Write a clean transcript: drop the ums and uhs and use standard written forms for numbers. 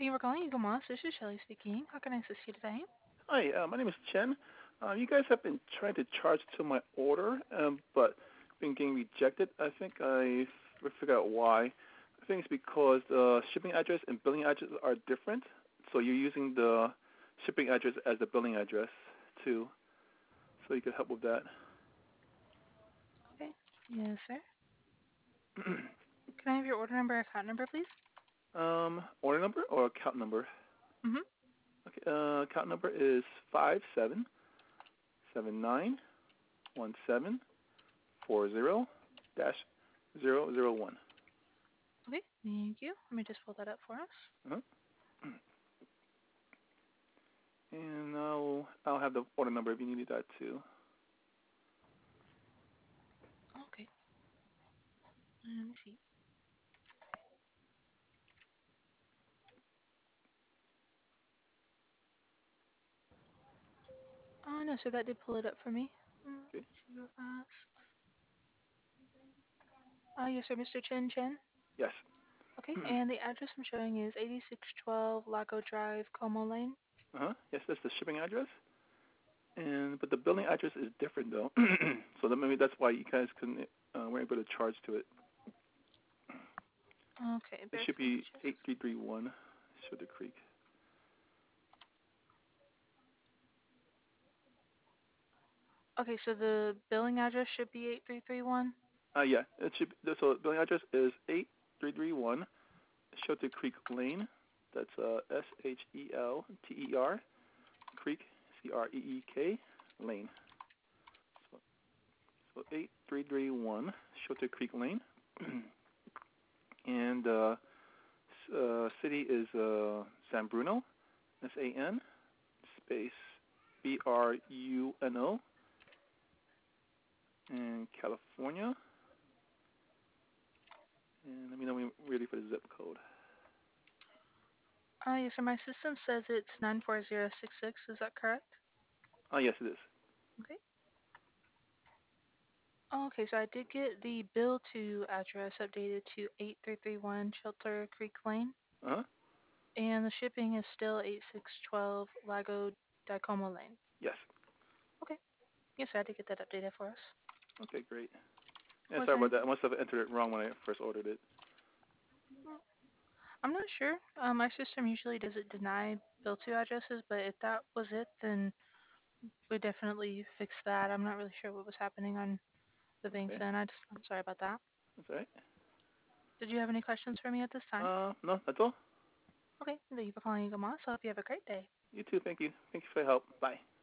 Thank you for calling Eagle Moss. This is Shelly speaking. How can I assist you today? Hi, my name is Chen. You guys have been trying to charge to my order, but been getting rejected. I think I figured out why. I think it's because the shipping address and billing address are different. So you're using the shipping address as the billing address too. So you could help with that. Okay. Yes, sir. Can I have your order number or account number, please? Order number or account number? Mm-hmm. Okay, account number is 57791740-001. Okay. Thank you. Let me just pull that up for us. Uh-huh. And I'll have the order number if you needed that too. Okay. Let me see. Oh, no, sir. That did pull it up for me. Okay. Let's go fast. Yes, sir. Mr. Chen. Yes. Okay. And the address I'm showing is 8612 Lago Drive, Como Lane. Uh-huh. Yes, that's the shipping address. But the billing address is different though. So maybe that's why you guys couldn't weren't able to charge to it. Okay. It Bear should with me be just. 8331 Sugar Creek. Okay, so the billing address should be 8331. Yeah, it should be, so billing address is 8331 Shelter Creek Lane. That's Shelter Creek, Creek Lane. So, 8331 Shelter Creek Lane. And city is San Bruno, SAN space BRUNO, in California. And let me know when you're ready for the zip code. Yes, sir. My system says it's 94066. Is that correct? Oh, yes, it is. Okay. Oh, okay, so I did get the bill to address updated to 8331 Shelter Creek Lane, Uh-huh. and the shipping is still 8612 Lago Dicoma Lane. Yes. Okay. Yes, sir, I did get that updated for us. Okay, great. Yeah, Was sorry there about that. I anything? must have entered it wrong when I first ordered it. Mm, I'm not sure. My system usually doesn't deny bill to addresses, but if that was it, then we definitely fix that. I'm not really sure what was happening on the bank's Okay. end. I'm sorry about that. That's all right. Did you have any questions for me at this time? No, that's all. Okay, thank you for calling Eagle Moss. I hope you have a great day. You too. Thank you. Thank you for your help. Bye.